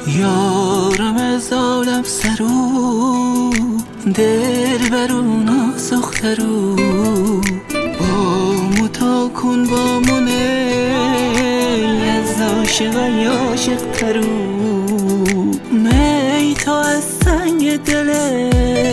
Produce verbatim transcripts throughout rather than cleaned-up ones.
یارم از عالم سرو دل برو نازخترو با متا کن با منه از عاشقای عاشق ترو می تا از سنگ دلت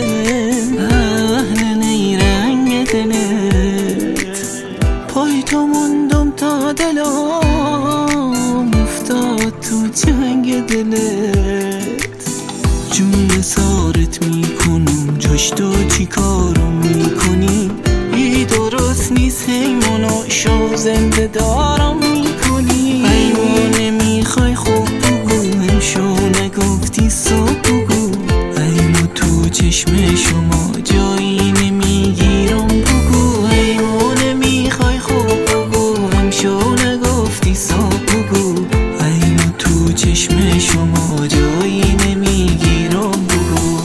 اهل نیرنگ دلت پای تو موندم تا دلم افتاد تو جنگ دلت جون سارت میکنم جاش تو چی کارو میکنی ای درست نیست حیمانو شو زنده دارم میکنی حیمانه میخوای خوب بگو همشو نگفتی صبح بگو ایمو تو چشم شما جایی نمیگیرم بگو حیمانه میخوای خوب بگو همشو نگفتی صبح بگو ایمو تو چشم شما جایی نمیگیرم بگو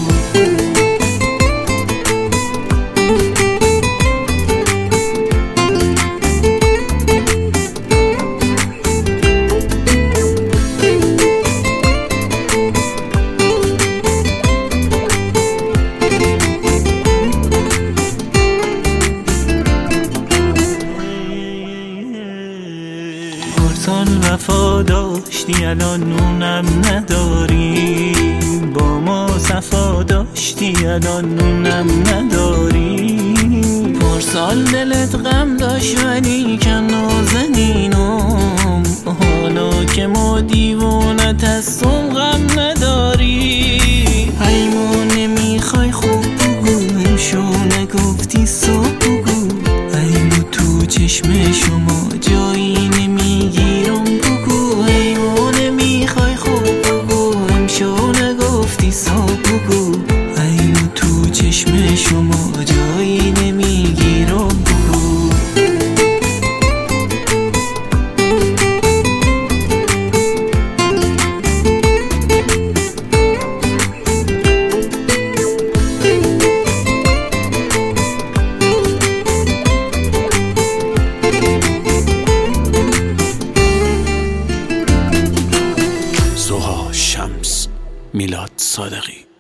پارسال وفا داشتی الان نونم نداری با ما صفا داشتی الان نونم نداری پارسال دلت غم داشت ولی کن نازنینم حالا که ما دیوانت هستم غم نداری حیمانه میخوای خوب بگو همشو نگفتی صبح بگو ایمو تو چشم شما جایی نمیگیرم بگو حیمانه میخوای خوب بگو همشو نگفتی صبح بگو ایمو تو چشم شما جایی نمیگیرم بگو سوها شمس، میلاد صادقی.